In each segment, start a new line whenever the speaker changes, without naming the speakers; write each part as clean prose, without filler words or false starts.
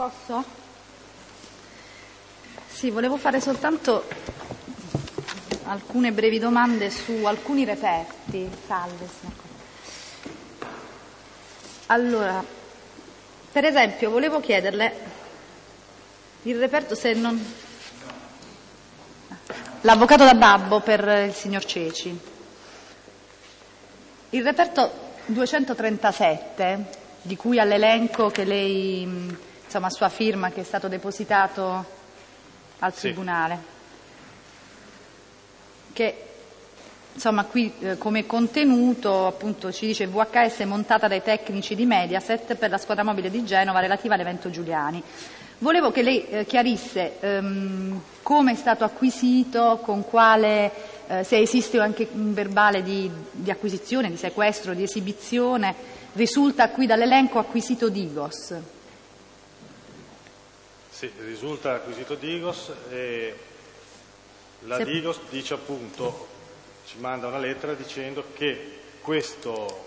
Posso? Sì, volevo fare soltanto alcune brevi domande su alcuni reperti. Salve, signor. Allora, per esempio, volevo chiederle il reperto se non... L'avvocato da Babbo per il signor Ceci. Il reperto 237, di cui all'elenco che lei, insomma, a sua firma, che è stato depositato al Tribunale, che insomma qui come contenuto appunto ci dice VHS montata dai tecnici di Mediaset per la squadra mobile di Genova relativa all'evento Giuliani. Volevo che lei chiarisse come è stato acquisito, con quale, se esiste anche un verbale di acquisizione, di sequestro, di esibizione. Risulta qui dall'elenco acquisito Digos.
Sì, risulta acquisito Digos e la Digos dice appunto, ci manda una lettera dicendo che questo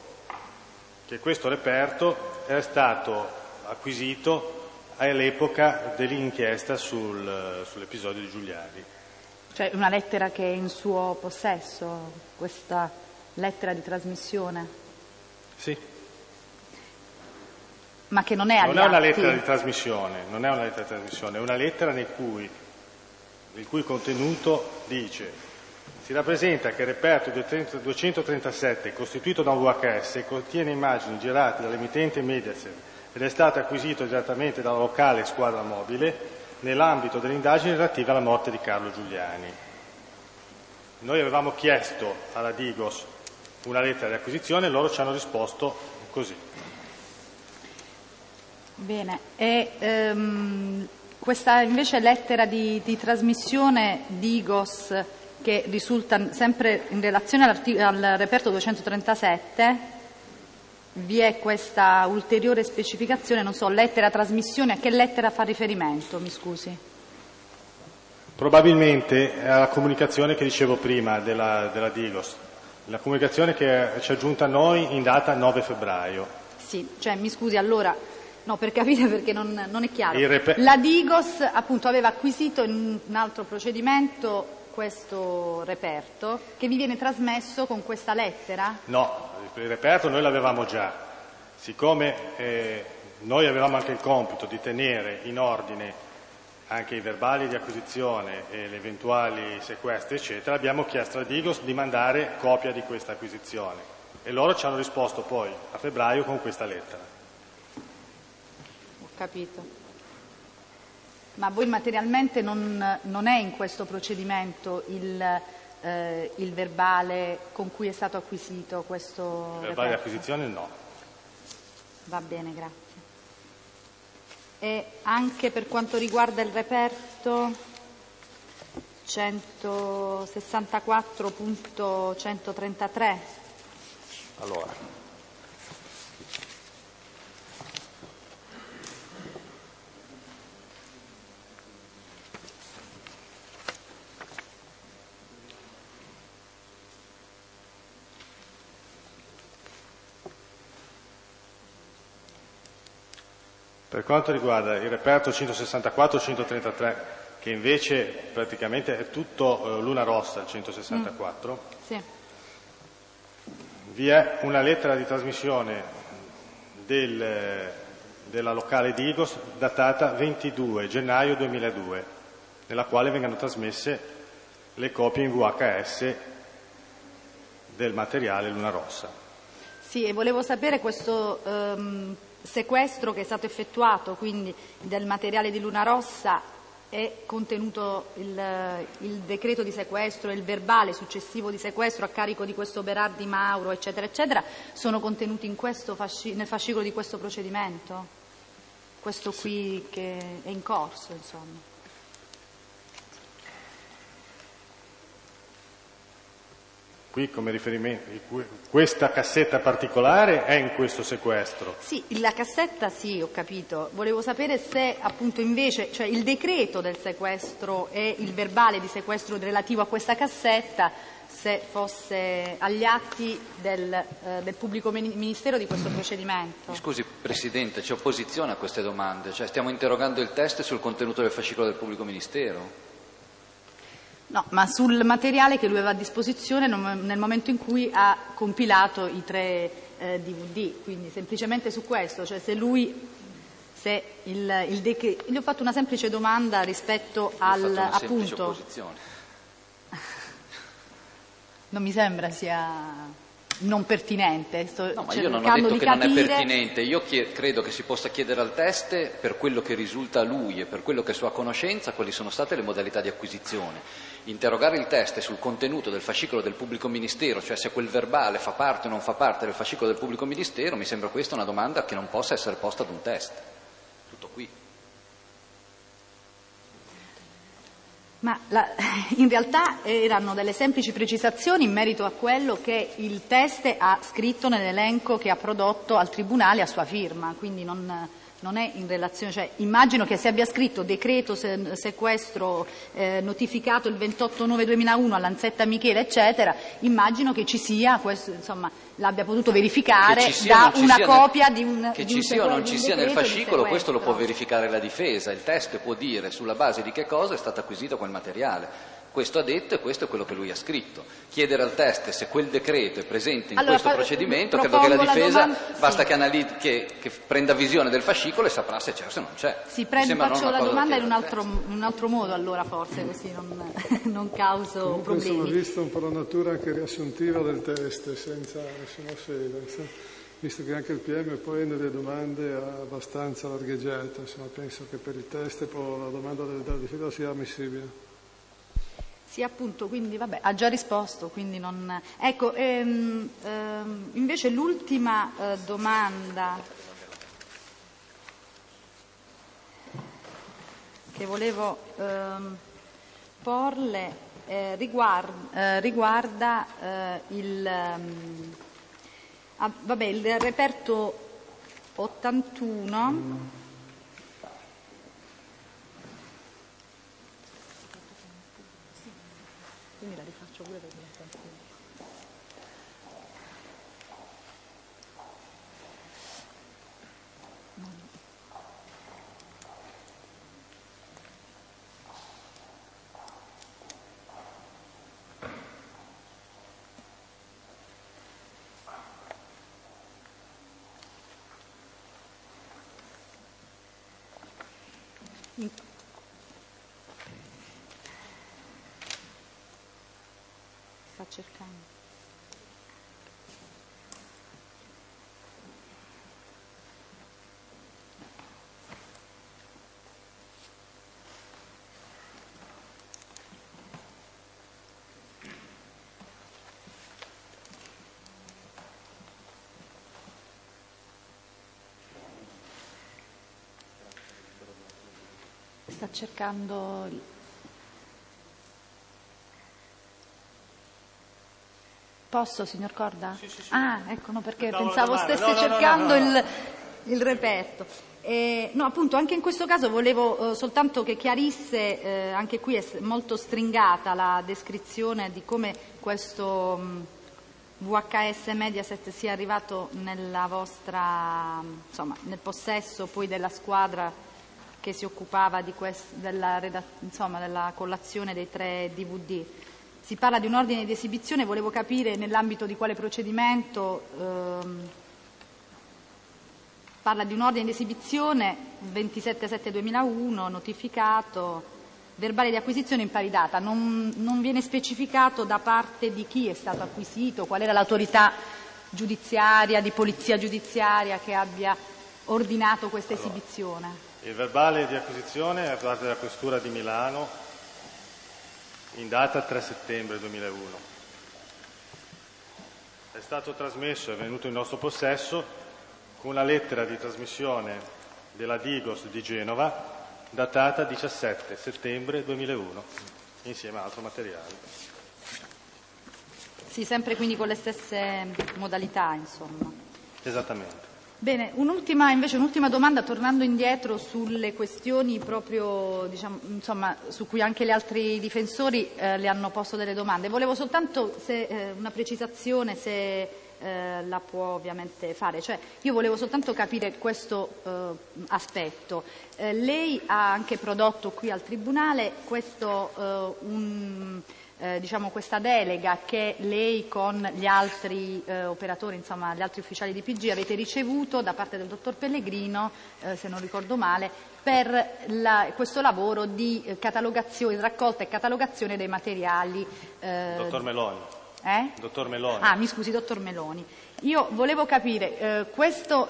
reperto è stato acquisito all'epoca dell'inchiesta sull'episodio di Giuliani.
Cioè una lettera che è in suo possesso, questa lettera di trasmissione?
Sì.
Ma che non è agli atti?
Non è una lettera di trasmissione, è una lettera il cui contenuto dice: si rappresenta che il reperto 237, costituito da un VHS, contiene immagini girate dall'emittente Mediaset ed è stato acquisito direttamente dalla locale squadra mobile nell'ambito delle indagini relative alla morte di Carlo Giuliani. Noi avevamo chiesto alla Digos una lettera di acquisizione e loro ci hanno risposto così.
Bene, e questa invece lettera di trasmissione Digos, che risulta sempre in relazione al reperto 237, vi è questa ulteriore specificazione, non so, lettera trasmissione, a che lettera fa riferimento, mi scusi?
Probabilmente alla comunicazione che dicevo prima della Digos, la comunicazione che ci è giunta a noi in data 9 febbraio.
Sì, cioè mi scusi allora, no, per capire perché non è chiaro. La Digos appunto aveva acquisito in un altro procedimento questo reperto che vi viene trasmesso con questa lettera?
No, il reperto noi l'avevamo già. Siccome noi avevamo anche il compito di tenere in ordine anche i verbali di acquisizione e le eventuali sequestri, eccetera, abbiamo chiesto alla Digos di mandare copia di questa acquisizione e loro ci hanno risposto poi a febbraio con questa lettera.
Ho capito. Ma voi materialmente non è in questo procedimento il verbale con cui è stato acquisito questo
Il verbale di acquisizione no.
Va bene, grazie. E anche per quanto riguarda il reperto 164.133.
Allora. Per quanto riguarda il reperto 164-133, che invece praticamente è tutto Luna Rossa, 164,
Sì.
Vi è una lettera di trasmissione della locale Digos datata 22 gennaio 2002, nella quale vengono trasmesse le copie in VHS del materiale Luna Rossa.
Sì, e volevo sapere questo sequestro che è stato effettuato, quindi del materiale di Luna Rossa, è contenuto il decreto di sequestro e il verbale successivo di sequestro a carico di questo Berardi Mauro, eccetera, eccetera, sono contenuti in questo nel fascicolo di questo procedimento? Questo qui che è in corso, insomma.
Qui come riferimento, questa cassetta particolare è in questo sequestro.
Sì, la cassetta sì, ho capito. Volevo sapere se appunto invece, cioè il decreto del sequestro e il verbale di sequestro relativo a questa cassetta, se fosse agli atti del pubblico ministero di questo procedimento.
Mi scusi Presidente, c'è opposizione a queste domande, cioè stiamo interrogando il test sul contenuto del fascicolo del pubblico ministero.
No, ma sul materiale che lui aveva a disposizione nel momento in cui ha compilato i 3 DVD, quindi semplicemente su questo, cioè se lui, se il decreto, gli ho fatto una semplice domanda rispetto al appunto.
Opposizione.
Non mi sembra sia non pertinente.
No, ma io non ho detto che non è pertinente, io credo che si possa chiedere al teste, per quello che risulta a lui e per quello che è sua conoscenza, quali sono state le modalità di acquisizione. Interrogare il teste sul contenuto del fascicolo del pubblico ministero, cioè se quel verbale fa parte o non fa parte del fascicolo del pubblico ministero, mi sembra questa una domanda che non possa essere posta ad un test. Tutto qui.
Ma in realtà erano delle semplici precisazioni in merito a quello che il teste ha scritto nell'elenco che ha prodotto al Tribunale a sua firma, quindi non è in relazione, cioè immagino che se abbia scritto decreto sequestro notificato il 28/9/2001 a Lanzetta Michele eccetera, immagino che ci sia questo, insomma, l'abbia potuto verificare da una copia di un
che ci sia o non ci sia nel fascicolo, questo lo può verificare la difesa, il teste può dire sulla base di che cosa è stato acquisito quel materiale. Questo ha detto e questo è quello che lui ha scritto. Chiedere al teste se quel decreto è presente in questo procedimento, credo che la difesa basta che prenda visione del fascicolo e saprà se c'è o se non c'è.
Sì, faccio la domanda in un altro modo allora forse, così non causo
comunque
problemi.
Sono visto un po' la natura anche riassuntiva del teste, senza nessuna sede, visto che anche il PM poi nelle domande ha abbastanza largheggiato, insomma, penso che per il teste poi la domanda della difesa sia ammissibile.
Sì, appunto, quindi vabbè, ha già risposto, quindi non. Ecco, invece l'ultima domanda che volevo porle riguarda il reperto 81. Quindi la rifaccio pure per sta cercando. Sta cercando. Posso, signor Corda?
Sì.
Ah, ecco, no, perché pensavo stesse cercando il reperto. No, appunto, anche in questo caso volevo soltanto che chiarisse, anche qui è molto stringata la descrizione di come questo VHS Mediaset sia arrivato nella vostra, insomma, nel possesso poi della squadra che si occupava di della collazione dei 3 DVD. Si parla di un ordine di esibizione, volevo capire nell'ambito di quale procedimento. Parla di un ordine di esibizione 27/7/2001, notificato, verbale di acquisizione in pari data. Non viene specificato da parte di chi è stato acquisito, qual era l'autorità giudiziaria, di polizia giudiziaria che abbia ordinato questa esibizione.
Il verbale di acquisizione è parte della Questura di Milano in data 3 settembre 2001. È stato trasmesso, è venuto in nostro possesso con una lettera di trasmissione della Digos di Genova datata 17 settembre 2001 insieme a altro materiale.
Sì, sempre quindi con le stesse modalità, insomma.
Esattamente.
Bene, un'ultima domanda, tornando indietro sulle questioni proprio, diciamo, insomma, su cui anche gli altri difensori le hanno posto delle domande. Volevo soltanto una precisazione, se la può ovviamente fare. Cioè, io volevo soltanto capire questo aspetto. Lei ha anche prodotto qui al Tribunale questa delega che lei con gli altri operatori, insomma gli altri ufficiali di PG avete ricevuto da parte del dottor Pellegrino, se non ricordo male, per questo lavoro di catalogazione, raccolta e catalogazione dei materiali.
Dottor Meloni. Dottor Meloni.
Ah, mi scusi, dottor Meloni. Io volevo capire, questa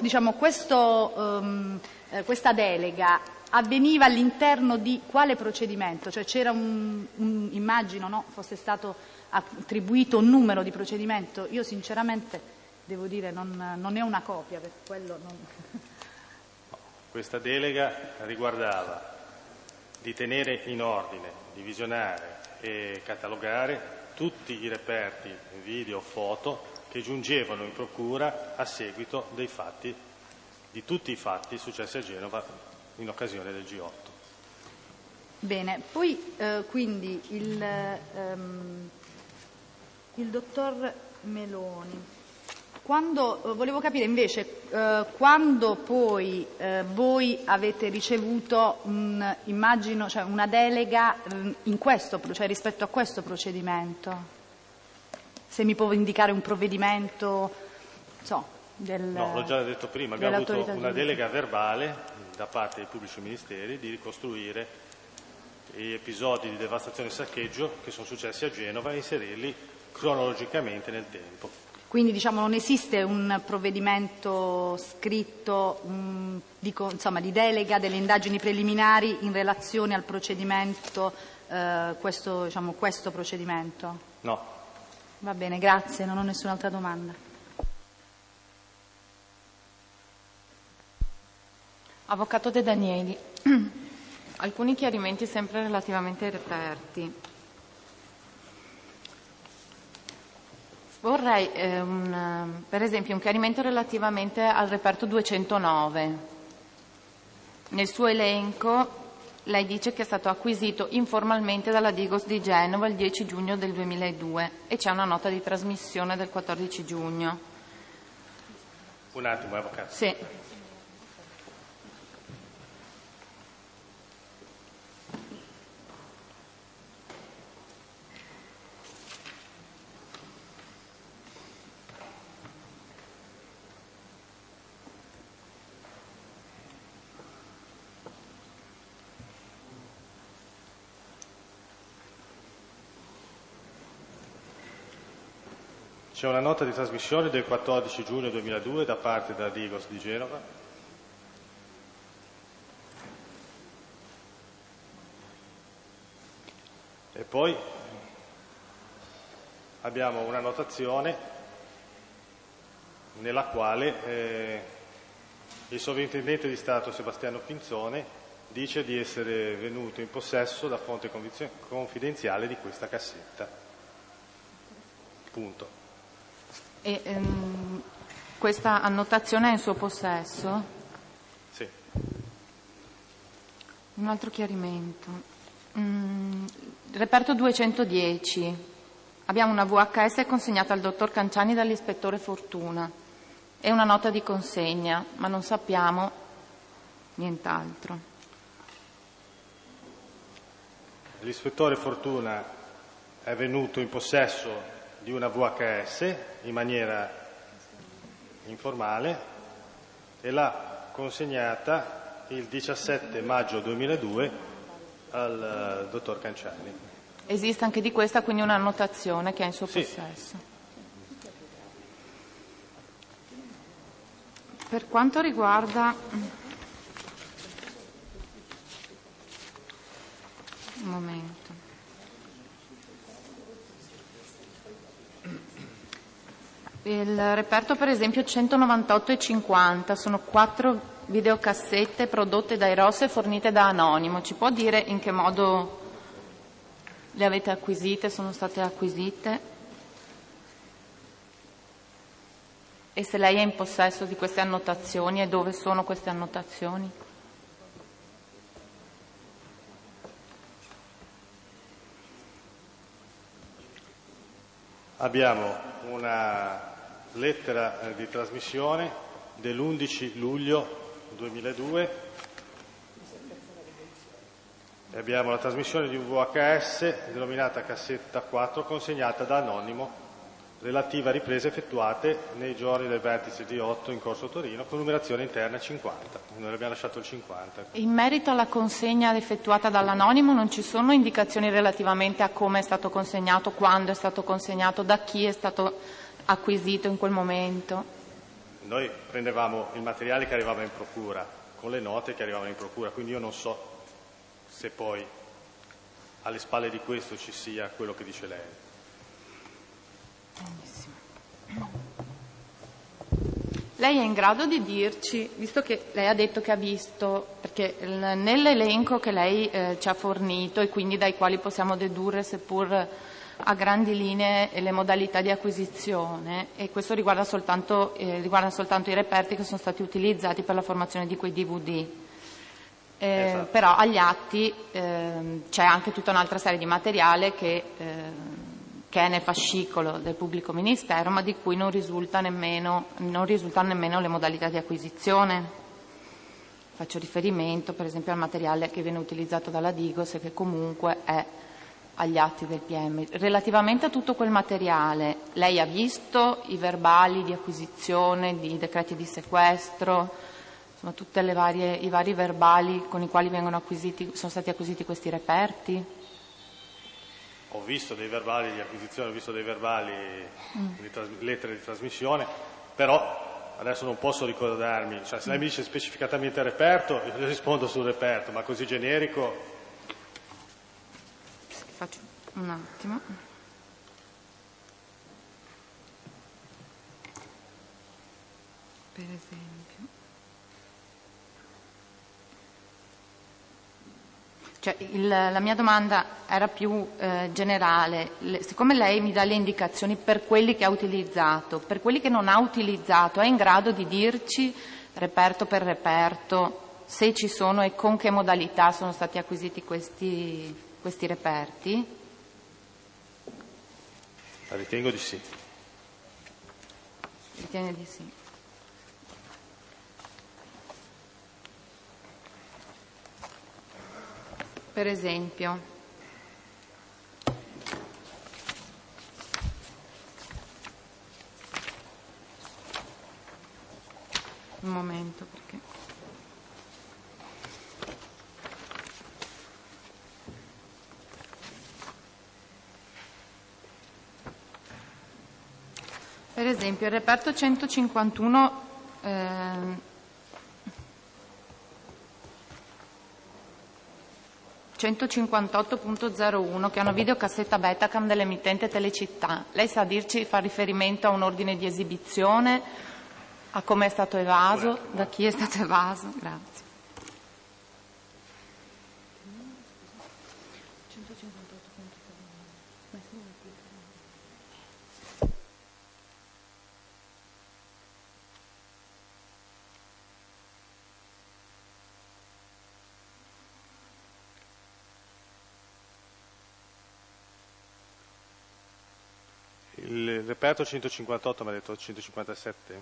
delega avveniva all'interno di quale procedimento? Cioè c'era immagino, no, fosse stato attribuito un numero di procedimento. Io sinceramente devo dire non ne ho una copia, per quello non...
Questa delega riguardava di tenere in ordine, di visionare e catalogare tutti i reperti video, foto che giungevano in procura a seguito di tutti i fatti successi a Genova in occasione del G8.
Bene, poi quindi il dottor Meloni, volevo capire invece quando poi voi avete ricevuto immagino, cioè una delega cioè rispetto a questo procedimento, se mi può indicare un provvedimento, no,
l'ho già detto prima, abbiamo avuto una delega verbale da parte dei pubblici ministeri di ricostruire gli episodi di devastazione e saccheggio che sono successi a Genova e inserirli cronologicamente nel tempo.
Quindi diciamo non esiste un provvedimento scritto di delega delle indagini preliminari in relazione al procedimento, questo procedimento?
No.
Va bene, grazie, non ho nessun'altra domanda.
Avvocato De Danieli, alcuni chiarimenti sempre relativamente ai reperti. Vorrei per esempio un chiarimento relativamente al reperto 209. Nel suo elenco lei dice che è stato acquisito informalmente dalla Digos di Genova il 10 giugno del 2002 e c'è una nota di trasmissione del 14 giugno.
Un attimo, avvocato.
Sì.
C'è una nota di trasmissione del 14 giugno 2002 da parte della Digos di Genova. E poi abbiamo una notazione nella quale il sovrintendente di Stato Sebastiano Pinzone dice di essere venuto in possesso da fonte confidenziale di questa cassetta. Punto.
E questa annotazione è in suo possesso?
Sì.
Un altro chiarimento. Reperto 210. Abbiamo una VHS consegnata al dottor Canciani dall'ispettore Fortuna e una nota di consegna, ma non sappiamo nient'altro.
L'ispettore Fortuna è venuto in possesso di una VHS in maniera informale e l'ha consegnata il 17 maggio 2002 al dottor Canciani.
Esiste anche di questa quindi una annotazione che è in suo possesso. Per quanto riguarda un momento. Il reperto per esempio 198 e 50 sono 4 videocassette prodotte dai ROS e fornite da Anonimo. Ci può dire in che modo le avete acquisite, sono state acquisite? E se lei è in possesso di queste annotazioni, e dove sono queste annotazioni?
Abbiamo una lettera di trasmissione dell'11 luglio 2002 e abbiamo la trasmissione di un VHS denominata cassetta 4 consegnata da Anonimo relativa a riprese effettuate nei giorni del vertice G8 in Corso Torino con numerazione interna 50. Noi abbiamo lasciato il 50.
In merito alla consegna effettuata dall'Anonimo non ci sono indicazioni relativamente a come è stato consegnato, quando è stato consegnato, da chi è stato acquisito in quel momento?
Noi prendevamo il materiale che arrivava in procura con le note che arrivavano in procura, quindi io non so se poi alle spalle di questo ci sia quello che dice lei.
Benissimo. Lei è in grado di dirci, visto che lei ha detto che ha visto, perché nell'elenco che lei ci ha fornito e quindi dai quali possiamo dedurre seppur a grandi linee le modalità di acquisizione, e questo riguarda soltanto i reperti che sono stati utilizzati per la formazione di quei DVD. Esatto. Però agli atti c'è anche tutta un'altra serie di materiale che è nel fascicolo del pubblico ministero, ma di cui non risultano nemmeno le modalità di acquisizione. Faccio riferimento per esempio al materiale che viene utilizzato dalla Digos e che comunque è agli atti del PM. Relativamente a tutto quel materiale, lei ha visto i verbali di acquisizione, di decreti di sequestro, insomma tutte i vari verbali con i quali sono stati acquisiti questi reperti?
Ho visto dei verbali di acquisizione, ho visto dei verbali di lettere di trasmissione, però adesso non posso ricordarmi, cioè se lei mi dice specificatamente reperto, io rispondo sul reperto, ma così generico.
Faccio un attimo. Per esempio. Cioè, la mia domanda era più generale. Siccome lei mi dà le indicazioni per quelli che ha utilizzato, per quelli che non ha utilizzato, è in grado di dirci, reperto per reperto, se ci sono e con che modalità sono stati acquisiti questi reperti?
Ritengo di sì.
Ritiene di sì. Per esempio, un momento perché per esempio il reperto 151 158.01, che è una videocassetta Betacam dell'emittente Telecittà. Lei sa dirci, fa riferimento a un ordine di esibizione, a come è stato evaso, da chi è stato evaso? Grazie.
Il reperto 158 mi ha detto 157?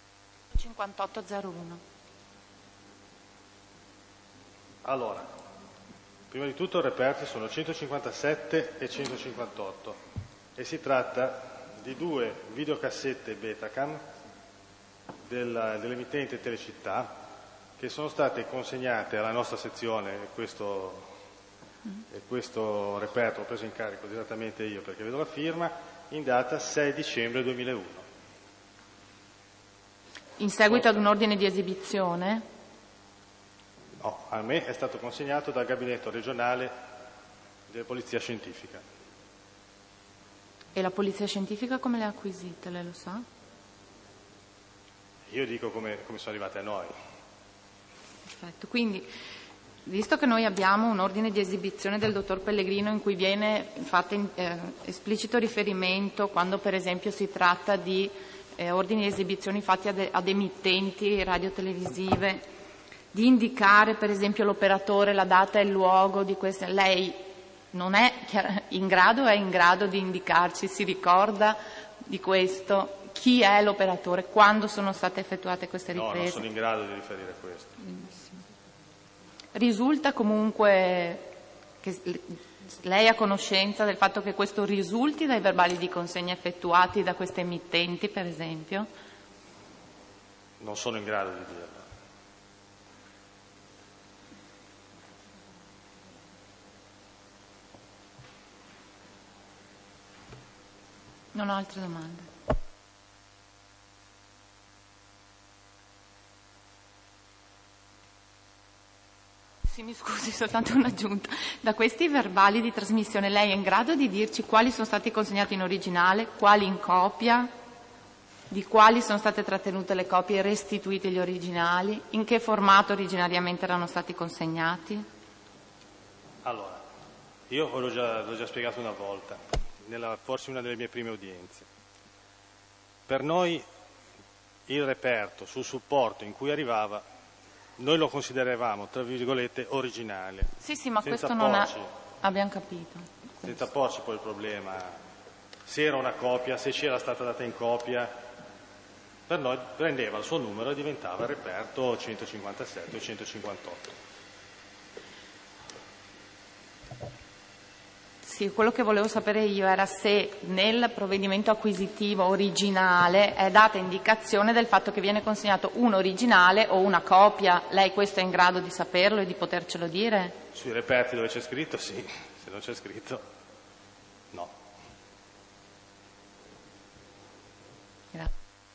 5801.
Allora, prima di tutto i reperti sono 157 e 158 e si tratta di due videocassette Betacam dell'emittente Telecittà che sono state consegnate alla nostra sezione e questo reperto l'ho preso in carico direttamente io perché vedo la firma in data 6 dicembre 2001.
In seguito ad un ordine di esibizione?
No, a me è stato consegnato dal gabinetto regionale della Polizia Scientifica.
E la Polizia Scientifica come le ha acquisite, lei lo sa?
Io dico come sono arrivate a noi.
Perfetto, quindi visto che noi abbiamo un ordine di esibizione del dottor Pellegrino in cui viene fatto esplicito riferimento quando per esempio si tratta di ordini di esibizioni fatti ad emittenti radiotelevisive, di indicare per esempio l'operatore, la data e il luogo di queste. Lei non è in grado di indicarci, si ricorda di questo? Chi è l'operatore? Quando sono state effettuate queste riprese?
No, non sono in grado di riferire questo.
Risulta comunque che lei ha conoscenza del fatto che questo risulti dai verbali di consegna effettuati da queste emittenti, per esempio?
Non sono in grado di dirlo.
Non ho altre domande. Sì, mi scusi, soltanto un'aggiunta. Da questi verbali di trasmissione lei è in grado di dirci quali sono stati consegnati in originale, quali in copia, di quali sono state trattenute le copie e restituiti gli originali, in che formato originariamente erano stati consegnati?
Allora, io l'ho già spiegato una volta, forse una delle mie prime udienze. Per noi il reperto sul supporto in cui arrivava noi lo consideravamo, tra virgolette, originale.
Sì, ma questo non è... Abbiamo capito.
Senza porci poi il problema se era una copia, se c'era stata data in copia. Per noi prendeva il suo numero e diventava il reperto 157 o 158.
Sì, quello che volevo sapere io era se nel provvedimento acquisitivo originale è data indicazione del fatto che viene consegnato un originale o una copia. Lei questo è in grado di saperlo e di potercelo dire?
Sui reperti dove c'è scritto sì, se non c'è scritto no.
Grazie.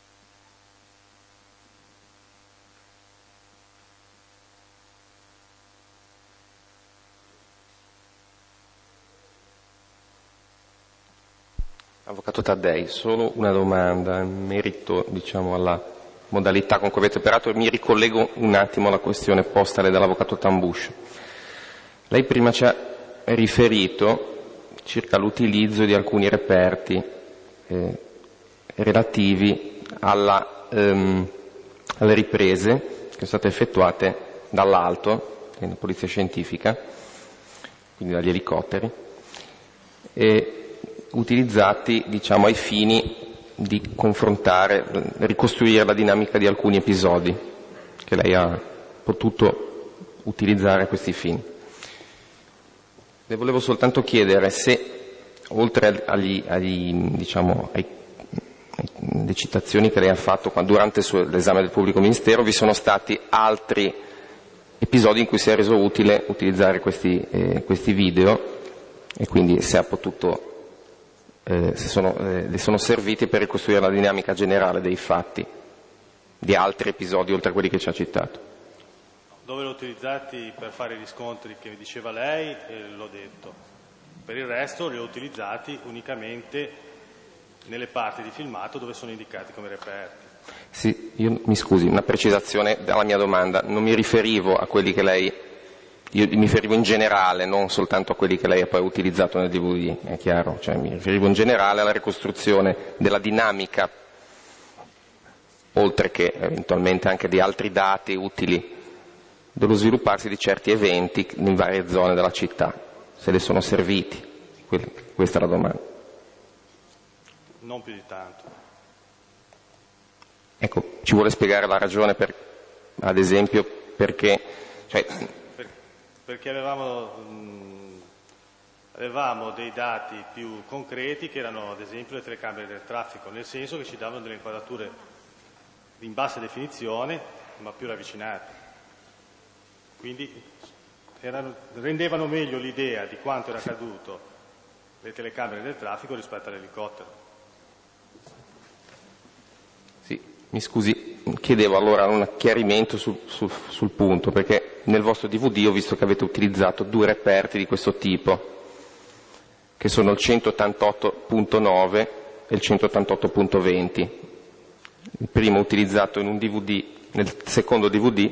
Avvocato Taddei, solo una domanda in merito alla modalità con cui avete operato e mi ricollego un attimo alla questione posta dall'avvocato Tambush. Lei prima ci ha riferito circa l'utilizzo di alcuni reperti relativi alle riprese che sono state effettuate dall'alto, quindi polizia scientifica, quindi dagli elicotteri, e utilizzati ai fini di confrontare, ricostruire la dinamica di alcuni episodi che lei ha potuto utilizzare a questi fini. Le volevo soltanto chiedere se, oltre alle citazioni che lei ha fatto durante l'esame del pubblico ministero, vi sono stati altri episodi in cui si è reso utile utilizzare questi video e quindi se ha potuto le sono serviti per ricostruire la dinamica generale dei fatti di altri episodi oltre a quelli che ci ha citato.
Dove l'ho utilizzati per fare i riscontri che mi diceva lei, l'ho detto. Per il resto li ho utilizzati unicamente nelle parti di filmato dove sono indicati come reperti.
Sì, io mi scusi, una precisazione dalla mia domanda. Non mi riferivo a quelli che lei... Io mi riferivo in generale, non soltanto a quelli che lei ha poi utilizzato nel DVD, è chiaro, mi riferivo in generale alla ricostruzione della dinamica, oltre che eventualmente anche di altri dati utili dello svilupparsi di certi eventi in varie zone della città, se le sono serviti, questa è la domanda.
Non più di tanto.
Ecco, ci vuole spiegare la ragione ad esempio, perché...
Perché avevamo dei dati più concreti che erano ad esempio le telecamere del traffico, nel senso che ci davano delle inquadrature in bassa definizione ma più ravvicinate. Quindi rendevano meglio l'idea di quanto era accaduto le telecamere del traffico rispetto all'elicottero.
Sì, mi scusi, chiedevo allora un chiarimento sul punto, perché nel vostro DVD ho visto che avete utilizzato due reperti di questo tipo, che sono il 188.9 e il 188.20. Il primo utilizzato in un DVD, nel secondo DVD,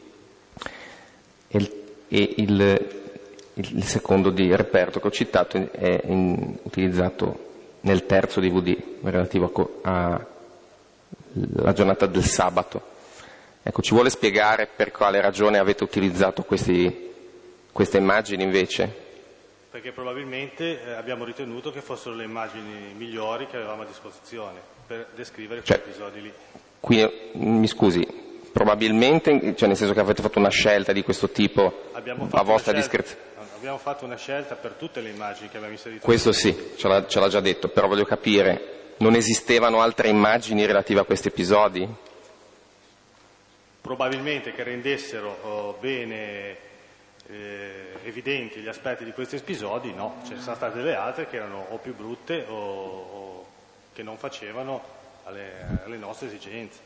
e il secondo di reperto che ho citato è utilizzato nel terzo DVD relativo la giornata del sabato. Ecco, ci vuole spiegare per quale ragione avete utilizzato queste immagini invece?
Perché probabilmente abbiamo ritenuto che fossero le immagini migliori che avevamo a disposizione per descrivere quegli episodi lì.
Quindi, mi scusi, probabilmente, cioè nel senso che avete fatto una scelta di questo tipo a vostra discrezione?
Abbiamo fatto una scelta per tutte le immagini che abbiamo inserito.
Questo sì, ce l'ha già detto, però voglio capire, non esistevano altre immagini relative a questi episodi?
Probabilmente che rendessero bene evidenti gli aspetti di questi episodi, no, ce ne sono state delle altre che erano o più brutte o che non facevano alle nostre esigenze.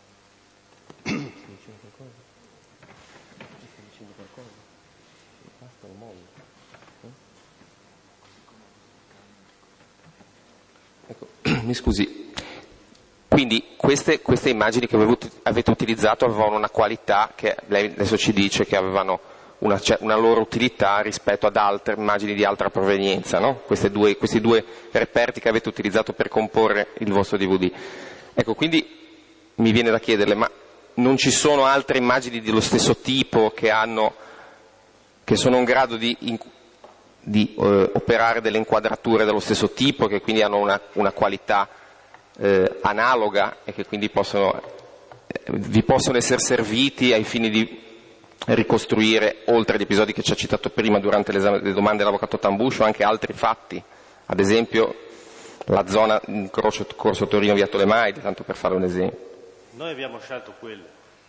Ecco, mi scusi, quindi queste immagini che avete utilizzato avevano una qualità che lei adesso ci dice che avevano una loro utilità rispetto ad altre immagini di altra provenienza, no? Questi due reperti che avete utilizzato per comporre il vostro DVD. Ecco, quindi mi viene da chiederle, ma non ci sono altre immagini dello stesso tipo che sono in grado di operare delle inquadrature dello stesso tipo, che quindi hanno una qualità analoga e che quindi vi possono essere serviti ai fini di ricostruire, oltre agli episodi che ci ha citato prima durante l'esame delle domande dell'avvocato Tambuscio, anche altri fatti, ad esempio la zona in Corso Torino via Tolemaide, tanto per fare un esempio.
Noi abbiamo scelto quelle.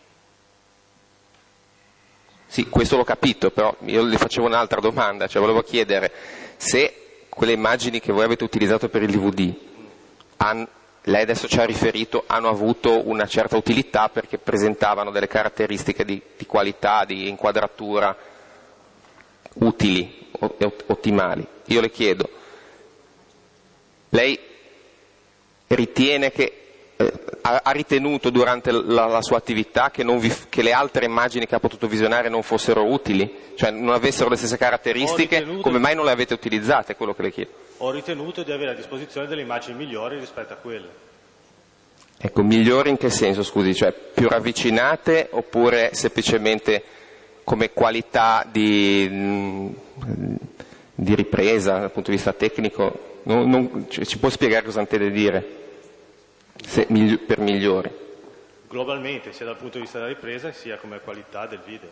Sì, questo l'ho capito, però io le facevo un'altra domanda, cioè volevo chiedere se quelle immagini che voi avete utilizzato per il DVD, lei adesso ci ha riferito, hanno avuto una certa utilità perché presentavano delle caratteristiche di qualità, di inquadratura utili, ottimali. Io le chiedo, lei ritiene che ha ritenuto durante la sua attività che le altre immagini che ha potuto visionare non fossero utili? Cioè non avessero le stesse caratteristiche? Come mai non le avete utilizzate? È quello che le chiedo.
Ho ritenuto di avere a disposizione delle immagini migliori rispetto a quelle.
Ecco, migliori in che senso, scusi? Cioè più ravvicinate oppure semplicemente come qualità di ripresa dal punto di vista tecnico? Ci può spiegare cosa intende dire? Per migliori.
Globalmente, sia dal punto di vista della ripresa sia come qualità del video.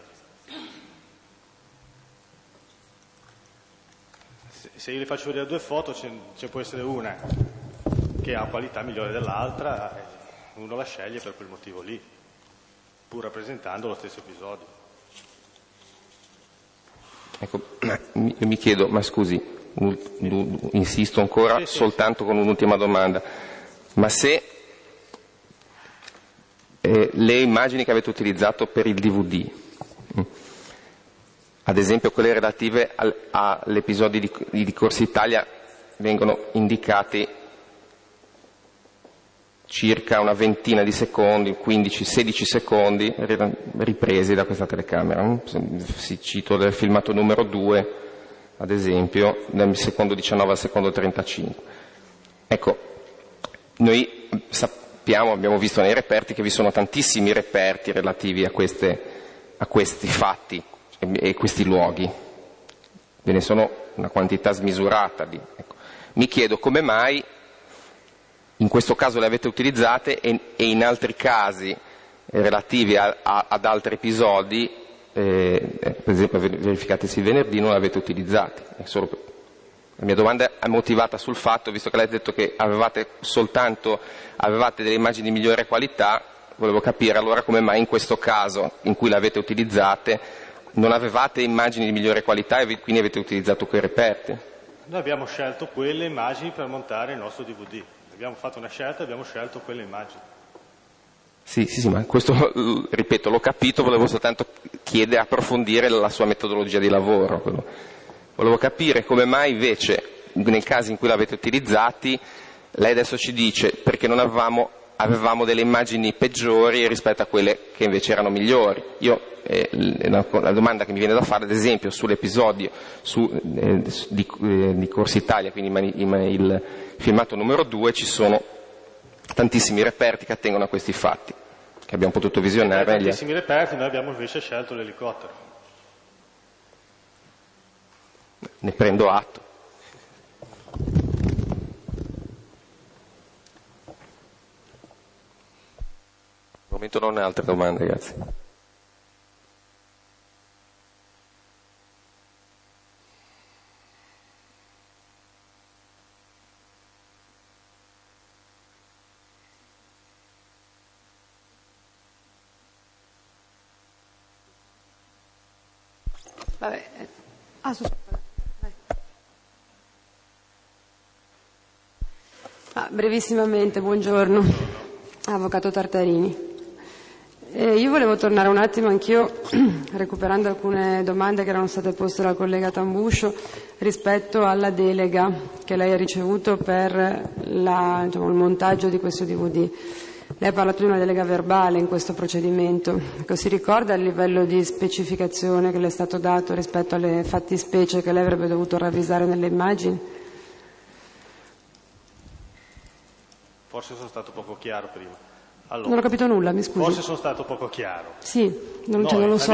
Se io le faccio vedere due foto ce può essere una che ha qualità migliore dell'altra e uno la sceglie per quel motivo lì, pur rappresentando lo stesso episodio.
Ecco, mi chiedo, ma scusi, insisto ancora soltanto con un'ultima domanda, ma se le immagini che avete utilizzato per il DVD, ad esempio quelle relative all'episodio di Corsa Italia, vengono indicati circa una ventina di secondi, 15-16 secondi ripresi da questa telecamera. Si cito del filmato numero 2, ad esempio, dal secondo 19 al secondo 35. Ecco, noi abbiamo visto nei reperti che vi sono tantissimi reperti relativi a questi fatti e questi luoghi. Ve ne sono una quantità smisurata. Ecco. Mi chiedo come mai in questo caso le avete utilizzate e in altri casi relativi ad altri episodi, per esempio verificatesi il venerdì, non le avete utilizzate. La mia domanda è motivata sul fatto, visto che lei ha detto che avevate delle immagini di migliore qualità, volevo capire allora come mai in questo caso in cui le avete utilizzate non avevate immagini di migliore qualità e quindi avete utilizzato quei reperti.
Noi abbiamo scelto quelle immagini per montare il nostro DVD. Abbiamo fatto una scelta e abbiamo scelto quelle immagini.
Sì, ma questo, ripeto, l'ho capito, volevo soltanto chiedere, approfondire la sua metodologia di lavoro. Volevo capire come mai invece, nei casi in cui l'avete utilizzati, lei adesso ci dice perché non avevamo delle immagini peggiori rispetto a quelle che invece erano migliori. La domanda che mi viene da fare, ad esempio, sull'episodio di Corsa Italia, quindi il filmato numero 2, ci sono tantissimi reperti che attengono a questi fatti, che abbiamo potuto visionare.
Tantissimi reperti, noi abbiamo invece scelto l'elicottero.
Ne prendo atto. Al momento non ho altre domande, grazie.
Vabbè. Brevissimamente, buongiorno. Avvocato Tartarini. Io volevo tornare un attimo anch'io, recuperando alcune domande che erano state poste dal collega Tambuscio, rispetto alla delega che lei ha ricevuto per il montaggio di questo DVD. Lei ha parlato di una delega verbale in questo procedimento. Si ricorda il livello di specificazione che le è stato dato rispetto alle fattispecie che lei avrebbe dovuto ravvisare nelle immagini?
Forse sono stato poco chiaro prima. Allora,
non ho capito nulla, mi scusi.
Forse sono stato poco chiaro.
Sì, non lo so.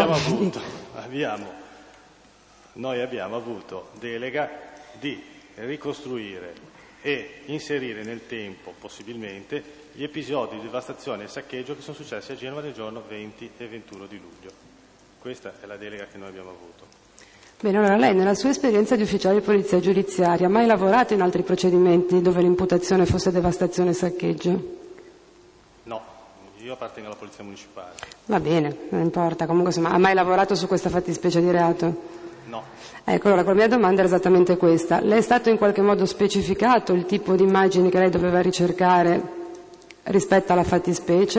Noi abbiamo avuto delega di ricostruire e inserire nel tempo, possibilmente, gli episodi di devastazione e saccheggio che sono successi a Genova nel giorno 20 e 21 di luglio. Questa è la delega che noi abbiamo avuto.
Bene, allora lei nella sua esperienza di ufficiale di polizia giudiziaria ha mai lavorato in altri procedimenti dove l'imputazione fosse devastazione e saccheggio?
No, io appartengo alla polizia municipale.
Va bene, non importa, comunque insomma, ha mai lavorato su questa fattispecie di reato?
No.
Ecco, allora la mia domanda è esattamente questa. Le è stato in qualche modo specificato il tipo di immagini che lei doveva ricercare rispetto alla fattispecie?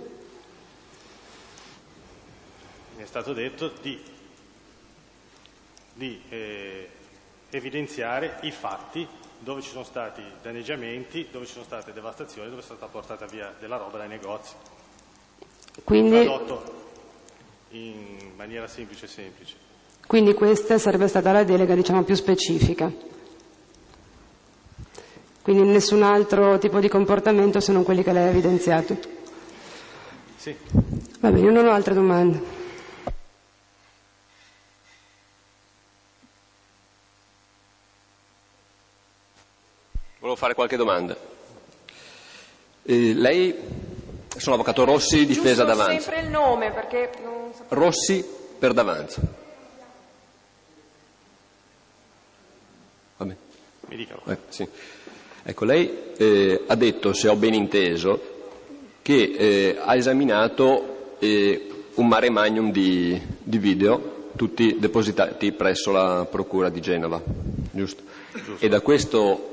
Mi è stato detto di evidenziare i fatti dove ci sono stati danneggiamenti, dove ci sono state devastazioni, dove è stata portata via della roba dai negozi.
Quindi,
tradotto in maniera semplice.
Quindi questa sarebbe stata la delega, diciamo, più specifica. Quindi nessun altro tipo di comportamento se non quelli che lei ha evidenziato.
Sì.
Va bene, io non ho altre domande.
Volevo fare qualche domanda. Lei, sono avvocato Rossi, difesa d'Avanzo.
Sempre il nome, perché non so.
Rossi per d'Avanzo. Va bene.
Mi dica.
Sì. Ecco, lei ha detto, se ho ben inteso, che ha esaminato un mare magnum di video, tutti depositati presso la Procura di Genova, giusto? E da questa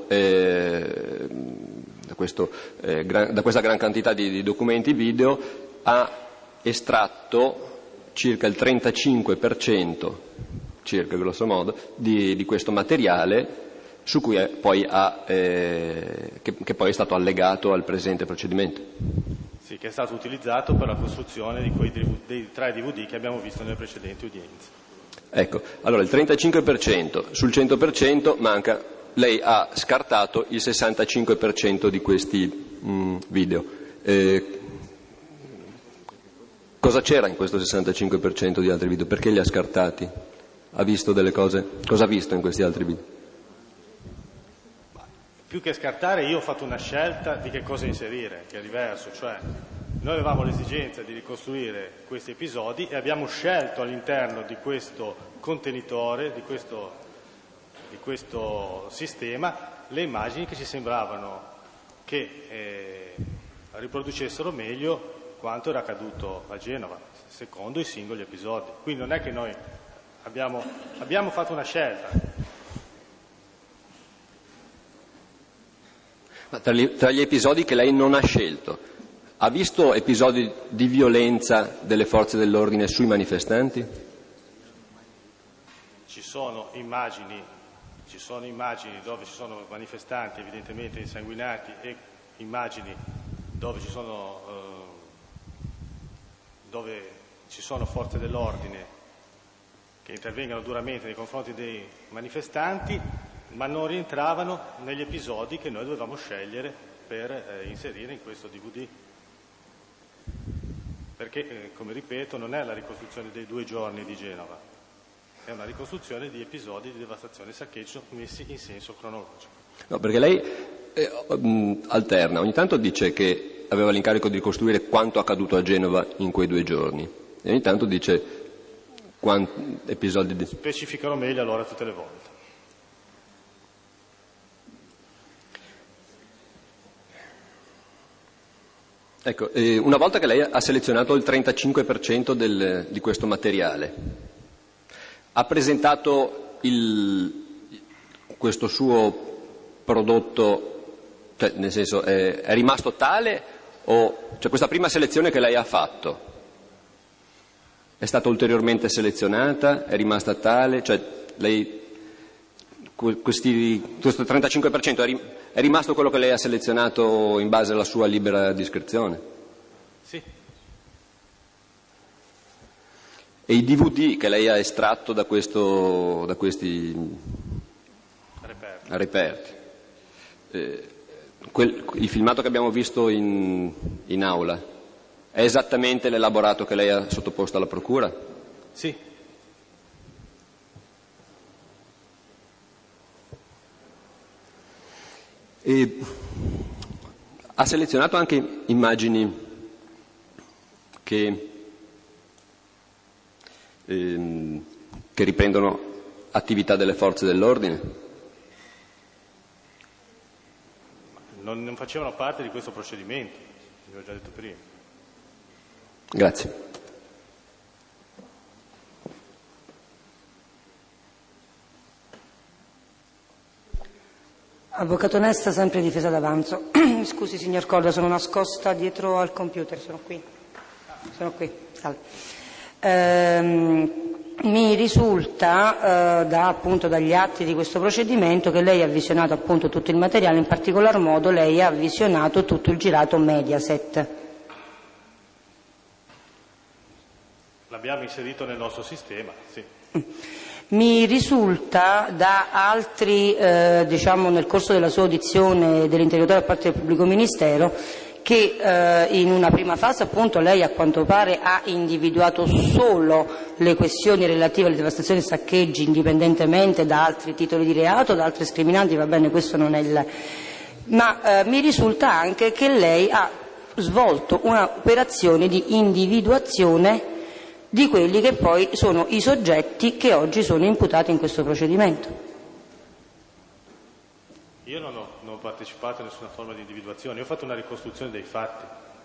gran quantità di documenti video ha estratto circa il 35%, circa grosso modo, di questo materiale su cui poi che poi è stato allegato al presente procedimento.
Sì, che è stato utilizzato per la costruzione dei 3 DVD che abbiamo visto nelle precedenti udienze.
Ecco, allora il 35%, sul 100% manca, lei ha scartato il 65% di questi video. Cosa c'era in questo 65% di altri video? Perché li ha scartati? Ha visto delle cose? Cosa ha visto in questi altri video?
Più che scartare, io ho fatto una scelta di che cosa inserire, che è diverso, cioè noi avevamo l'esigenza di ricostruire questi episodi e abbiamo scelto all'interno di questo contenitore, di questo sistema, le immagini che ci sembravano che riproducessero meglio quanto era accaduto a Genova, secondo i singoli episodi. Quindi non è che noi abbiamo fatto una scelta.
Ma tra gli episodi che lei non ha scelto, ha visto episodi di violenza delle forze dell'ordine sui manifestanti?
Ci sono immagini dove ci sono manifestanti evidentemente insanguinati e immagini dove ci sono forze dell'ordine che intervengono duramente nei confronti dei manifestanti, ma non rientravano negli episodi che noi dovevamo scegliere per inserire in questo DVD. Perché, come ripeto, non è la ricostruzione dei 2 giorni di Genova, è una ricostruzione di episodi di devastazione e saccheggio messi in senso cronologico.
No, perché lei alterna, ogni tanto dice che aveva l'incarico di ricostruire quanto accaduto a Genova in quei 2 giorni e ogni tanto dice quanti episodi di...
Specificano meglio allora tutte le volte.
Ecco, una volta che lei ha selezionato il 35% di questo materiale, ha presentato questo suo prodotto, cioè nel senso è rimasto tale cioè questa prima selezione che lei ha fatto è stata ulteriormente selezionata, è rimasta tale, cioè lei questo 35% è rimasto quello che lei ha selezionato in base alla sua libera discrezione?
Sì.
E i DVD che lei ha estratto da questi reperti, il filmato che abbiamo visto in aula, è esattamente l'elaborato che lei ha sottoposto alla procura?
Sì.
E ha selezionato anche immagini che riprendono attività delle forze dell'ordine?
Non facevano parte di questo procedimento, vi ho già detto prima.
Grazie.
Avvocato Nesta, sempre difesa d'avanzo. Scusi signor Corda, sono nascosta dietro al computer, sono qui. Mi risulta dagli atti di questo procedimento che lei ha visionato appunto tutto il materiale, in particolar modo lei ha visionato tutto il girato Mediaset.
L'abbiamo inserito nel nostro sistema, sì.
Mi risulta da altri, nel corso della sua audizione dell'interrogatorio da parte del pubblico ministero, che in una prima fase appunto lei a quanto pare ha individuato solo le questioni relative alle devastazioni e saccheggi indipendentemente da altri titoli di reato, da altre scriminanti, va bene, questo non è il... Ma mi risulta anche che lei ha svolto un'operazione di individuazione di quelli che poi sono i soggetti che oggi sono imputati in questo procedimento.
Io non ho partecipato a nessuna forma di individuazione, io ho fatto una ricostruzione dei fatti.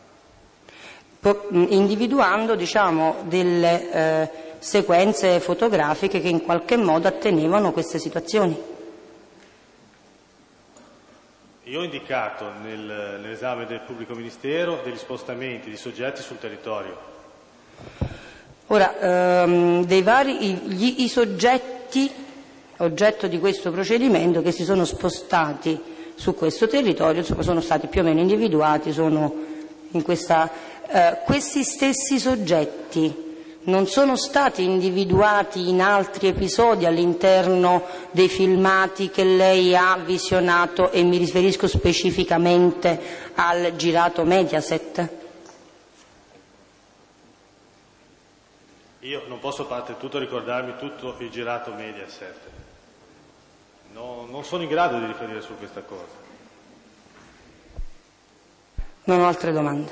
Individuando, delle sequenze fotografiche che in qualche modo attenevano queste situazioni.
Io ho indicato nell'esame del pubblico ministero degli spostamenti di soggetti sul territorio.
Ora, i soggetti oggetto di questo procedimento che si sono spostati su questo territorio, insomma, sono stati più o meno individuati, sono in questi stessi soggetti non sono stati individuati in altri episodi all'interno dei filmati che lei ha visionato, e mi riferisco specificamente al girato Mediaset?
Io non posso tutto ricordarmi tutto il girato Mediaset. No, non sono in grado di riferire su questa cosa.
Non ho altre domande.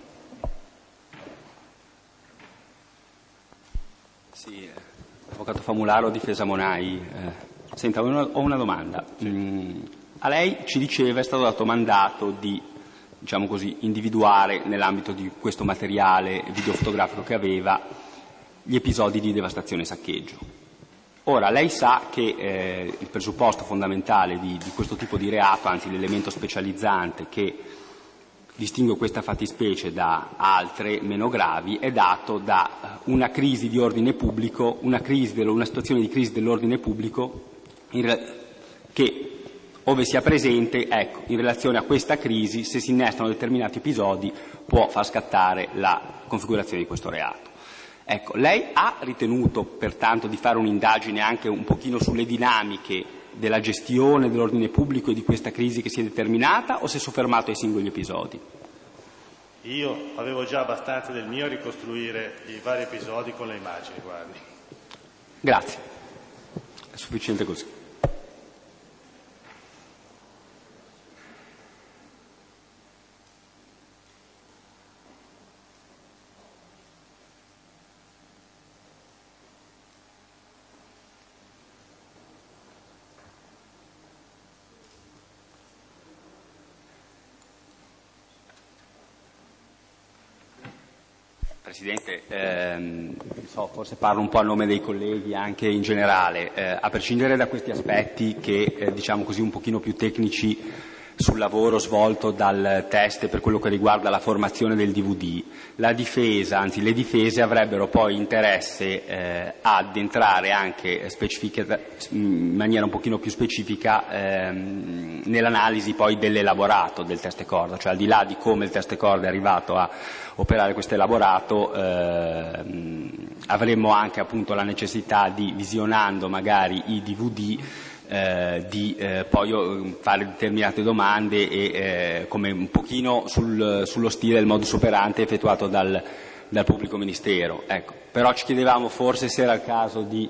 Sì, avvocato Famularo, difesa Monai. Senta, ho una domanda. A lei, ci diceva, è stato dato mandato di, individuare nell'ambito di questo materiale videofotografico che aveva gli episodi di devastazione e saccheggio. Ora, lei sa che il presupposto fondamentale di questo tipo di reato, anzi l'elemento specializzante che distingue questa fattispecie da altre meno gravi, è dato da una crisi di ordine pubblico, una situazione di crisi dell'ordine pubblico che, ove sia presente, in relazione a questa crisi, se si innestano determinati episodi, può far scattare la configurazione di questo reato. Lei ha ritenuto pertanto di fare un'indagine anche un pochino sulle dinamiche della gestione dell'ordine pubblico e di questa crisi che si è determinata, o si è soffermato ai singoli episodi?
Io avevo già abbastanza del mio a ricostruire i vari episodi con le immagini, guardi.
Grazie, è sufficiente così. Presidente, forse parlo un po' a nome dei colleghi anche in generale, a prescindere da questi aspetti che diciamo così un pochino più tecnici sul lavoro svolto dal test per quello che riguarda la formazione del DVD, la difesa, anzi le difese avrebbero poi interesse ad entrare anche in maniera un pochino più specifica nell'analisi poi dell'elaborato del test corda, cioè al di là di come il test corda è arrivato a operare questo elaborato, avremmo anche appunto la necessità di, visionando magari i DVD, di poi fare determinate domande e come un pochino sullo stile del modus operandi effettuato dal pubblico ministero. Ecco. Però ci chiedevamo forse se era il caso di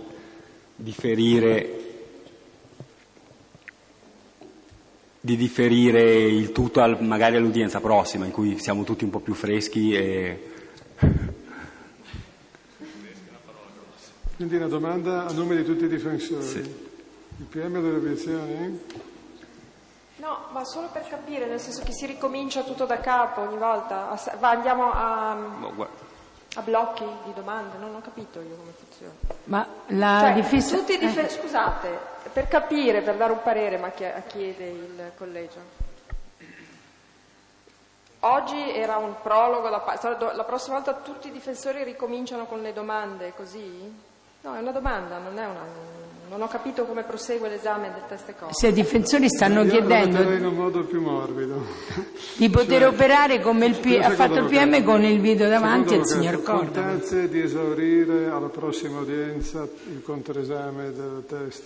differire il tutto magari all'udienza prossima, in cui siamo tutti un po' più freschi e...
Quindi una domanda a nome di tutti i difensori.
Sì.
Il PM delle obiezioni?
No, ma solo per capire, nel senso che si ricomincia tutto da capo ogni volta, andiamo a blocchi di domande, non ho capito io come funziona.
Ma la difesa...
Scusate, per capire, per dare un parere, ma chiede il collegio. Oggi era un prologo, la prossima volta tutti i difensori ricominciano con le domande, così? No, è una domanda, non ho capito come prosegue l'esame del test corda.
Se i difensori stanno chiedendo
in un modo più morbido
di poter operare come ha fatto il PM con il video davanti al signor Corda.
L'importanza di esaurire alla prossima udienza il controesame del test?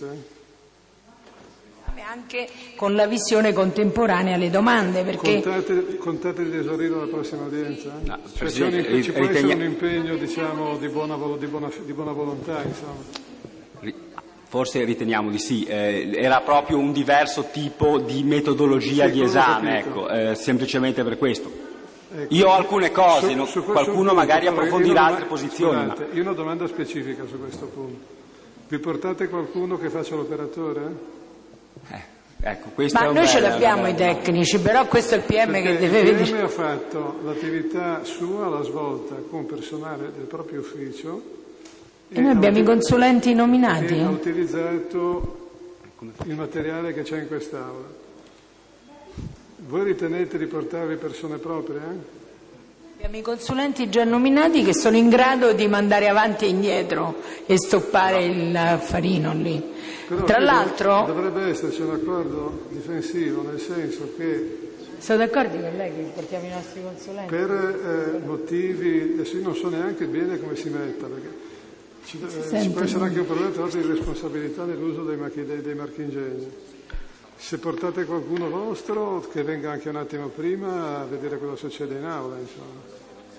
Anche con la visione contemporanea alle domande, perché
contate di esaurire la prossima udienza?
No,
cioè, ci può essere un impegno, diciamo, di buona volontà, insomma.
Forse riteniamo di sì, era proprio un diverso tipo di metodologia di esame, ecco, semplicemente per questo. Ecco. Io ho alcune cose, qualcuno magari approfondirà altre posizioni.
Scusate, io ho una domanda specifica su questo punto. Vi portate qualcuno che faccia l'operatore?
Ecco, questo
ma
è
noi ce l'abbiamo i tecnici, però questo è il PM che deve vedere.
Il PM ha fatto l'attività sua, l'ha svolta con personale del proprio ufficio
e noi abbiamo i consulenti nominati.
E ha utilizzato il materiale che c'è in quest'Aula. Voi ritenete di portarvi persone proprie?
Abbiamo i consulenti già nominati che sono in grado di mandare avanti e indietro e stoppare il affarino lì.
Però
tra l'altro
dovrebbe esserci un accordo difensivo, nel senso che
sono d'accordo con lei che portiamo i nostri consulenti
per motivi, adesso io non so neanche bene come si metta, perché ci può essere anche un problema tra l'altro di responsabilità nell'uso dei marchingegni. Se portate qualcuno vostro, che venga anche un attimo prima a vedere cosa succede in aula, insomma.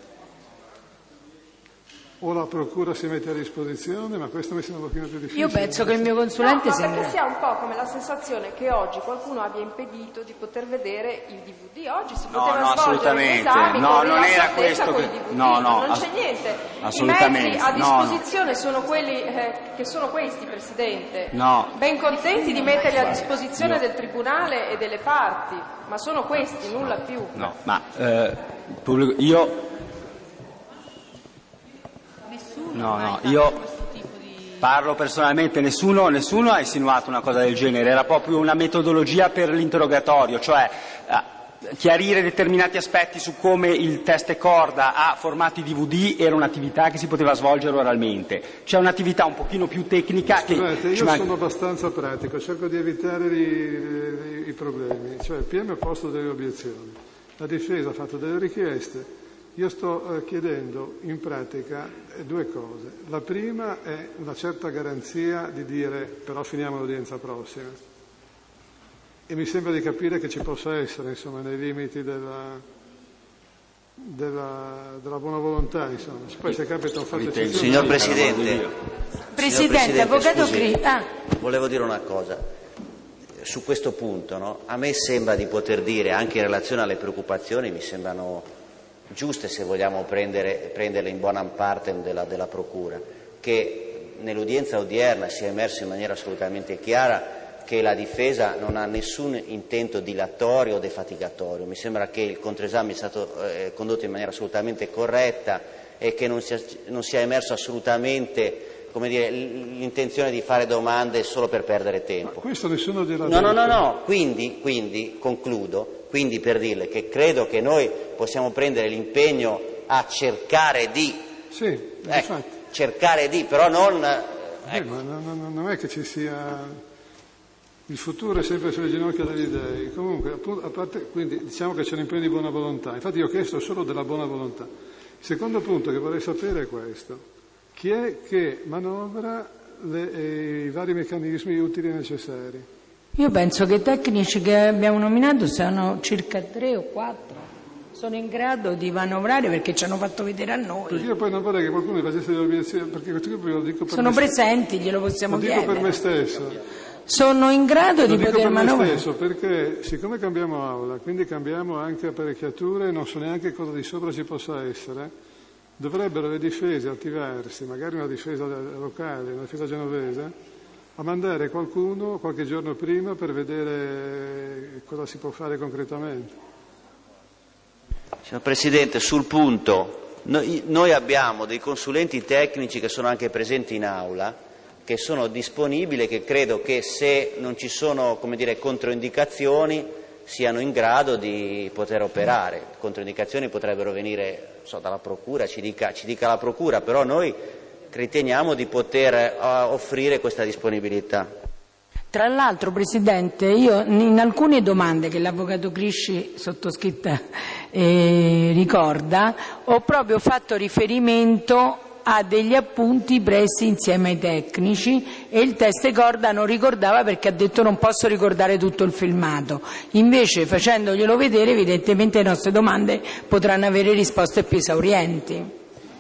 O la procura si mette a disposizione, ma questo mi sembra un pochino più difficile.
Io penso che il mio consulente
sia... perché si ha un po' come la sensazione che oggi qualcuno abbia impedito di poter vedere il DVD. Oggi si poteva svolgere gli esami
non era questo
con i DVD. Non c'è niente.
Assolutamente.
I mezzi a disposizione sono quelli che sono questi, Presidente. Ben contenti di metterli a disposizione del Tribunale e delle parti, ma sono questi, nulla più.
No, ma io... io parlo personalmente, nessuno ha insinuato una cosa del genere, era proprio una metodologia per l'interrogatorio, cioè chiarire determinati aspetti su come il test corda ha formato i DVD era un'attività che si poteva svolgere oralmente. C'è un'attività un pochino più tecnica.
Scusate, io sono abbastanza pratico, cerco di evitare i problemi, cioè il PM ha posto delle obiezioni, la difesa ha fatto delle richieste. Io sto chiedendo in pratica due cose. La prima è una certa garanzia di dire però finiamo l'udienza prossima. E mi sembra di capire che ci possa essere, insomma, nei limiti della buona volontà, insomma. Poi se capita un fatto eccezionale.
Signor Presidente,
Avvocato
scusi, volevo dire una cosa. Su questo punto, no? A me sembra di poter dire, anche in relazione alle preoccupazioni, mi sembrano giuste, se vogliamo prenderle in buona parte della Procura, che nell'udienza odierna sia emerso in maniera assolutamente chiara che la difesa non ha nessun intento dilatorio o defatigatorio. Mi sembra che il controesame sia stato condotto in maniera assolutamente corretta e che non sia emerso assolutamente, come dire, l'intenzione di fare domande solo per perdere tempo.
Ma questo nessuno gliel'ha detto.
No. Quindi concludo. Quindi per dirle che credo che noi possiamo prendere l'impegno a cercare di...
Sì, infatti.
Cercare di, però non...
Ma non è che ci sia... Il futuro è sempre sulle ginocchia degli dèi. Comunque, a parte, quindi diciamo che c'è un impegno di buona volontà. Infatti io ho chiesto solo della buona volontà. Il secondo punto che vorrei sapere è questo. Chi è che manovra i vari meccanismi utili e necessari?
Io penso che i tecnici che abbiamo nominato siano circa 3 o 4. Sono in grado di manovrare perché ci hanno fatto vedere a noi.
Perché io poi non vorrei che qualcuno mi facesse delle obiezioni, perché questo io lo dico per
sono presenti, glielo possiamo chiedere.
Lo dico per me stesso.
Sono in grado di poter manovrare.
Lo dico per me stesso, perché siccome cambiamo aula, quindi cambiamo anche apparecchiature, non so neanche cosa di sopra ci possa essere, dovrebbero le difese attivarsi, magari una difesa locale, una difesa genovese, a mandare qualcuno qualche giorno prima per vedere cosa si può fare concretamente.
Signor Presidente, sul punto, noi abbiamo dei consulenti tecnici che sono anche presenti in aula, che sono disponibili e che credo che se non ci sono, come dire, controindicazioni siano in grado di poter operare. Controindicazioni potrebbero venire dalla Procura, ci dica la Procura, però noi riteniamo di poter offrire questa disponibilità.
Tra l'altro, Presidente, io in alcune domande che l'Avvocato Crisci, sottoscritta, ricorda, ho proprio fatto riferimento a degli appunti presi insieme ai tecnici e il teste corda non ricordava perché ha detto non posso ricordare tutto il filmato. Invece, facendoglielo vedere, evidentemente le nostre domande potranno avere risposte più esaurienti.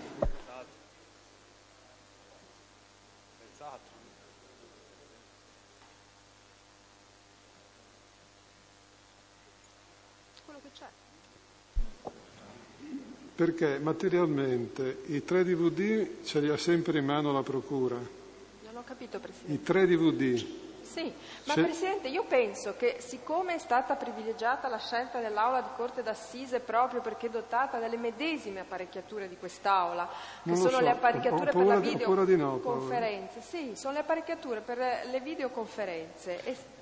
Perché materialmente i 3 DVD ce li ha sempre in mano la Procura.
Non ho capito, Presidente.
I 3 DVD.
Sì, ma Presidente, io penso che siccome è stata privilegiata la scelta dell'Aula di Corte d'Assise proprio perché è dotata delle medesime apparecchiature di quest'Aula, che sono le apparecchiature per la videoconferenza. Sì, sono le apparecchiature per le videoconferenze.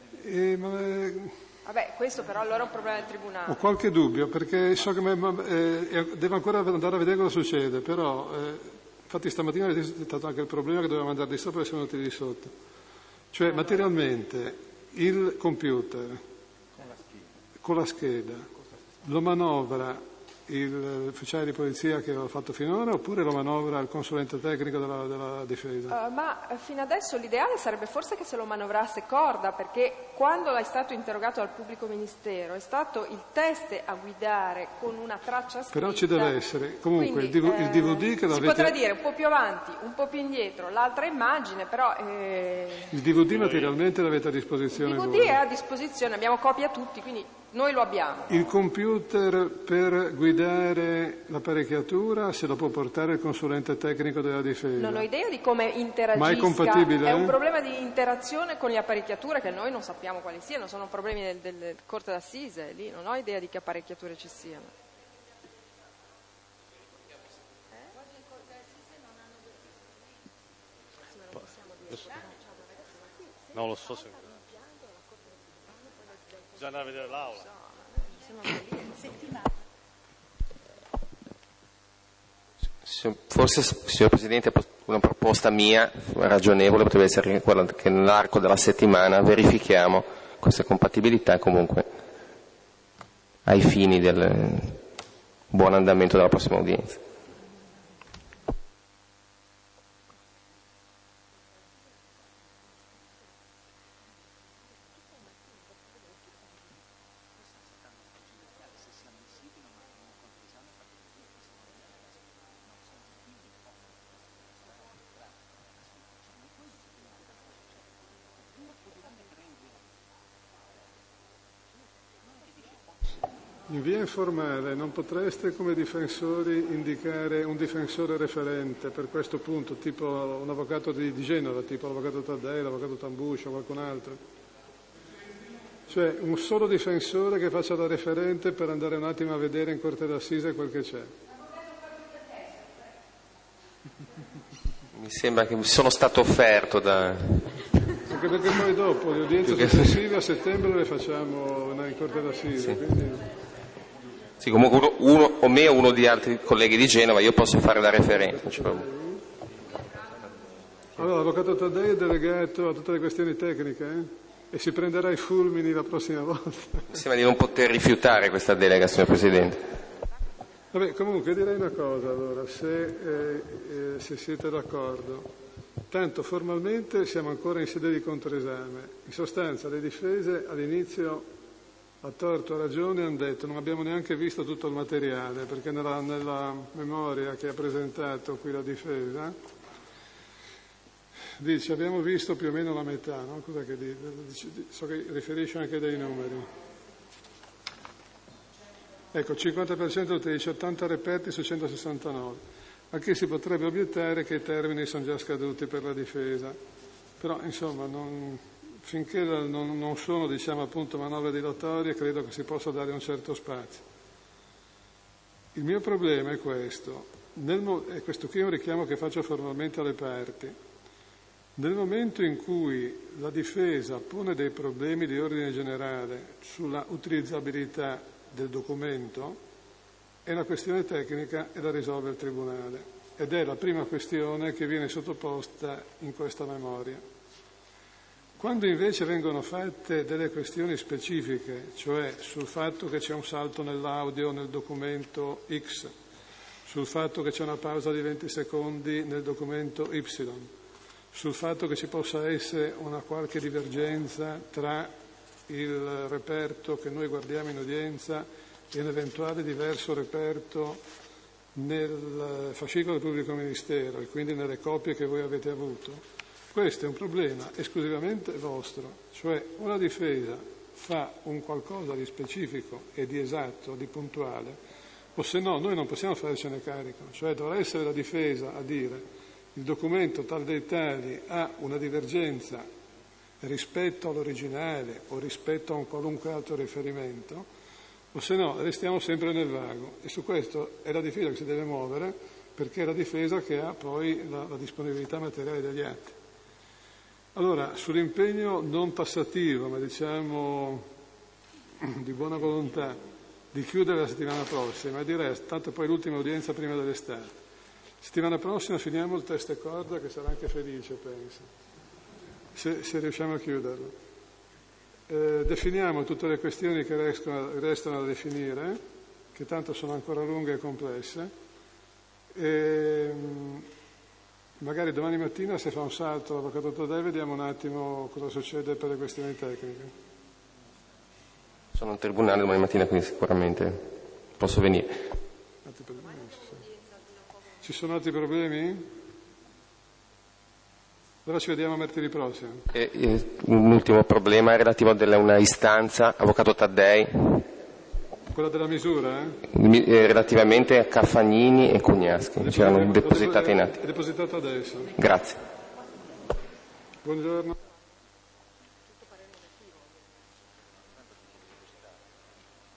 Vabbè, questo però allora è un problema del Tribunale.
Ho qualche dubbio, perché so che devo ancora andare a vedere cosa succede, però infatti stamattina è stato anche il problema che dovevamo andare di sopra e siamo venuti di sotto. Cioè materialmente il computer con la scheda lo manovra l'ufficiale di polizia che l'ha fatto finora oppure lo manovra il consulente tecnico della difesa?
Ma fino adesso l'ideale sarebbe forse che se lo manovrasse Corda, perché quando è stato interrogato dal pubblico ministero è stato il teste a guidare con una traccia scritta.
Però ci deve essere comunque quindi, il DVD che
si potrà dire un po' più avanti, un po' più indietro, l'altra immagine, però
il DVD materialmente l'avete a disposizione?
Il DVD è a disposizione, abbiamo copia tutti, quindi noi lo abbiamo.
Il computer per guidare l'apparecchiatura se lo può portare il consulente tecnico della difesa?
Non ho idea di come interagisca.
Ma è compatibile?
È un problema di interazione con le apparecchiature che noi non sappiamo quali siano, sono problemi del Corte d'Assise, lì non ho idea di che apparecchiature ci siano.
Non lo so se... Bisogna andare a vedere l'aula.
Forse, signor Presidente, una proposta mia ragionevole potrebbe essere quella che nell'arco della settimana verifichiamo questa compatibilità comunque ai fini del buon andamento della prossima udienza.
In via informale non potreste come difensori indicare un difensore referente per questo punto, tipo un avvocato di Genova, tipo l'avvocato Taddei, l'avvocato Tambuscio, qualcun altro? Cioè un solo difensore che faccia da referente per andare un attimo a vedere in corte d'assise quel che c'è.
Mi sembra che mi sono stato offerto da...
Anche perché poi dopo le udienze successive a settembre le facciamo in corte d'assise,
sì.
Quindi...
Sì, comunque uno o me o uno di altri colleghi di Genova, io posso fare la referente, non c'è problema.
Allora, l'avvocato Taddei è delegato a tutte le questioni tecniche, e si prenderà i fulmini la prossima volta.
Mi sembra di non poter rifiutare questa delega, signor Presidente.
Vabbè, comunque direi una cosa, allora, se siete d'accordo. Tanto formalmente siamo ancora in sede di controesame. In sostanza le difese all'inizio, a torto a ragione, hanno detto non abbiamo neanche visto tutto il materiale, perché nella memoria che ha presentato qui la difesa dice abbiamo visto più o meno la metà, no? Cos'è che dice? So che riferisce anche dei numeri. Ecco, 50% dice 80 reperti su 169. A chi si potrebbe obiettare che i termini sono già scaduti per la difesa, però insomma finché non sono, diciamo, appunto manovre dilatorie, credo che si possa dare un certo spazio. Il mio problema è questo, e questo qui è un richiamo che faccio formalmente alle parti. Nel momento in cui la difesa pone dei problemi di ordine generale sulla utilizzabilità del documento, è una questione tecnica e la risolve il Tribunale. Ed è la prima questione che viene sottoposta in questa memoria. Quando invece vengono fatte delle questioni specifiche, cioè sul fatto che c'è un salto nell'audio nel documento X, sul fatto che c'è una pausa di 20 secondi nel documento Y, sul fatto che ci possa essere una qualche divergenza tra il reperto che noi guardiamo in udienza e un eventuale diverso reperto nel fascicolo del pubblico ministero e quindi nelle copie che voi avete avuto, questo è un problema esclusivamente vostro, cioè una difesa fa un qualcosa di specifico e di esatto, di puntuale, o se no noi non possiamo farcene carico, cioè dovrà essere la difesa a dire il documento tal dei tali ha una divergenza rispetto all'originale o rispetto a un qualunque altro riferimento, o se no restiamo sempre nel vago, e su questo è la difesa che si deve muovere, perché è la difesa che ha poi la disponibilità materiale degli atti. Allora, sull'impegno non tassativo, ma diciamo di buona volontà, di chiudere la settimana prossima, direi, tanto poi l'ultima udienza prima dell'estate. Settimana prossima finiamo il test e corda, che sarà anche felice, penso, se riusciamo a chiuderlo. Definiamo tutte le questioni che restano da definire, che tanto sono ancora lunghe e complesse, e magari domani mattina, se fa un salto l'avvocato Taddei, vediamo un attimo cosa succede per le questioni tecniche.
Sono in tribunale domani mattina, quindi sicuramente posso venire.
Ci sono altri problemi? Allora ci vediamo martedì prossimo.
Un ultimo problema è relativo a una istanza, avvocato Taddei.
Quella della misura?
Relativamente a Caffagnini e Cugnaschi, c'erano depositate in atti.
È depositata adesso.
Grazie.
Buongiorno.